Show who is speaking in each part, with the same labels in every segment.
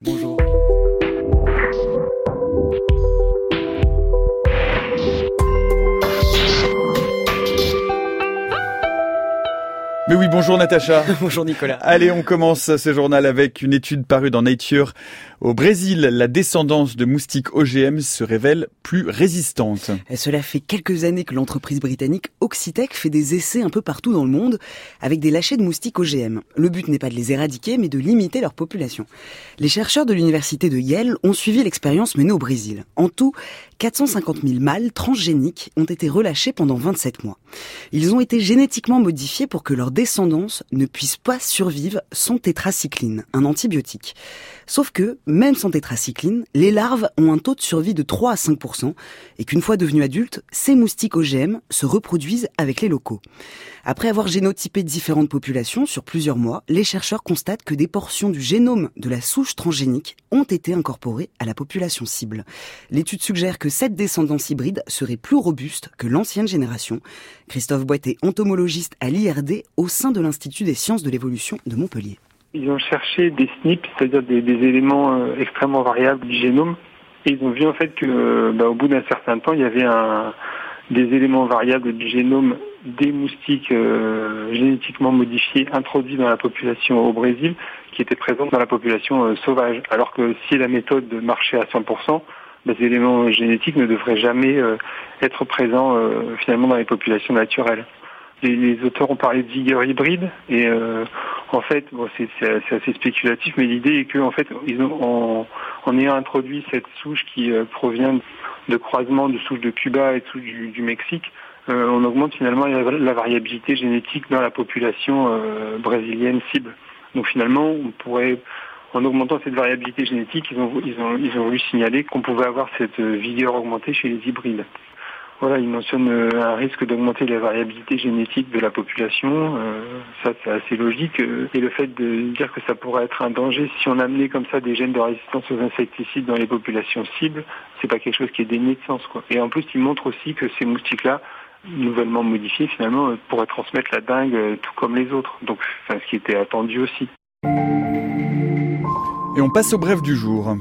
Speaker 1: Bonjour.
Speaker 2: Mais oui, bonjour Natacha.
Speaker 1: Bonjour Nicolas.
Speaker 2: Allez, on commence ce journal avec une étude parue dans Nature. Au Brésil, la descendance de moustiques OGM se révèle plus résistante.
Speaker 1: Et cela fait quelques années que l'entreprise britannique Oxitec fait des essais un peu partout dans le monde avec des lâchers de moustiques OGM. Le but n'est pas de les éradiquer, mais de limiter leur population. Les chercheurs de l'université de Yale ont suivi l'expérience menée au Brésil. En tout, 450 000 mâles transgéniques ont été relâchés pendant 27 mois. Ils ont été génétiquement modifiés pour que leur descendance ne puisse pas survivre sans tétracycline, un antibiotique. Sauf que, même sans tétracycline, les larves ont un taux de survie de 3 à 5% et qu'une fois devenus adultes, ces moustiques OGM se reproduisent avec les locaux. Après avoir génotypé différentes populations sur plusieurs mois, les chercheurs constatent que des portions du génome de la souche transgénique ont été incorporées à la population cible. L'étude suggère que cette descendance hybride serait plus robuste que l'ancienne génération. Christophe Boitet, entomologiste à l'IRD au sein de l'Institut des sciences de l'évolution de Montpellier.
Speaker 3: Ils ont cherché des SNP, c'est-à-dire des éléments extrêmement variables du génome, et ils ont vu en fait que, au bout d'un certain temps, il y avait des éléments variables du génome des moustiques génétiquement modifiés introduits dans la population au Brésil, qui étaient présents dans la population sauvage. Alors que si la méthode marchait à 100%, ces éléments génétiques ne devraient jamais être présents finalement dans les populations naturelles. Les auteurs ont parlé de vigueur hybride et en fait, c'est assez spéculatif, mais l'idée est qu'en fait, en ayant introduit cette souche qui provient de croisement de souches de Cuba et de souches du Mexique, on augmente finalement la variabilité génétique dans la population brésilienne cible. Donc finalement, on pourrait, en augmentant cette variabilité génétique, ils ont voulu signaler qu'on pouvait avoir cette vigueur augmentée chez les hybrides. Voilà, il mentionne un risque d'augmenter la variabilité génétique de la population. Ça, c'est assez logique. Et le fait de dire que ça pourrait être un danger si on amenait comme ça des gènes de résistance aux insecticides dans les populations cibles, c'est pas quelque chose qui est dénué de sens, quoi. Et en plus, il montre aussi que ces moustiques-là, nouvellement modifiés, finalement, pourraient transmettre la dengue tout comme les autres. Donc, ce qui était attendu aussi.
Speaker 2: Et on passe au bref du jour.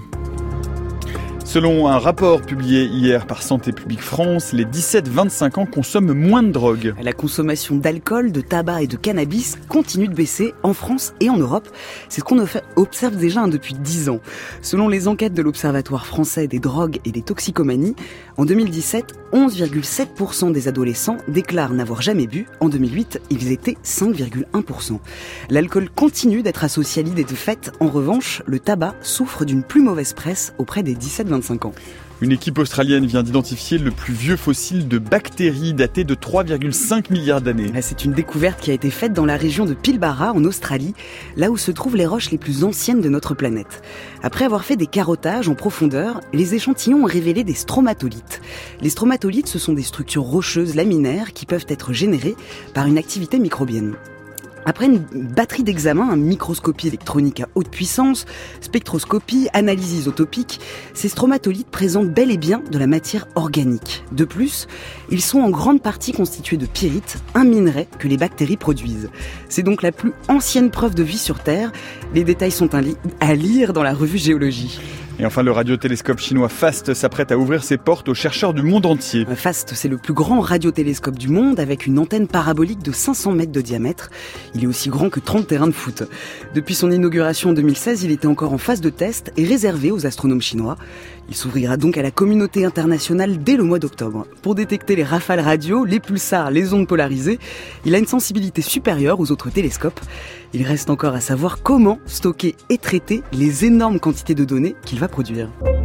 Speaker 2: Selon un rapport publié hier par Santé publique France, les 17-25 ans consomment moins de drogue.
Speaker 1: La consommation d'alcool, de tabac et de cannabis continue de baisser en France et en Europe. C'est ce qu'on observe déjà depuis 10 ans. Selon les enquêtes de l'Observatoire français des drogues et des toxicomanies, en 2017, 11,7% des adolescents déclarent n'avoir jamais bu. En 2008, ils étaient 5,1%. L'alcool continue d'être associé à l'idée de fête. En revanche, le tabac souffre d'une plus mauvaise presse auprès des 17-25 ans.
Speaker 2: Une équipe australienne vient d'identifier le plus vieux fossile de bactéries daté de 3,5 milliards d'années.
Speaker 1: C'est une découverte qui a été faite dans la région de Pilbara, en Australie, là où se trouvent les roches les plus anciennes de notre planète. Après avoir fait des carottages en profondeur, les échantillons ont révélé des stromatolites. Les stromatolites, ce sont des structures rocheuses laminaires qui peuvent être générées par une activité microbienne. Après une batterie d'examens, microscopie électronique à haute puissance, spectroscopie, analyse isotopique, ces stromatolites présentent bel et bien de la matière organique. De plus, ils sont en grande partie constitués de pyrite, un minerai que les bactéries produisent. C'est donc la plus ancienne preuve de vie sur Terre. Les détails sont à lire dans la revue Géologie.
Speaker 2: Et enfin, le radiotélescope chinois FAST s'apprête à ouvrir ses portes aux chercheurs du monde entier.
Speaker 1: FAST, c'est le plus grand radiotélescope du monde avec une antenne parabolique de 500 mètres de diamètre. Il est aussi grand que 30 terrains de foot. Depuis son inauguration en 2016, il était encore en phase de test et réservé aux astronomes chinois. Il s'ouvrira donc à la communauté internationale dès le mois d'octobre. Pour détecter les rafales radio, les pulsars, les ondes polarisées, il a une sensibilité supérieure aux autres télescopes. Il reste encore à savoir comment stocker et traiter les énormes quantités de données qu'il va produire.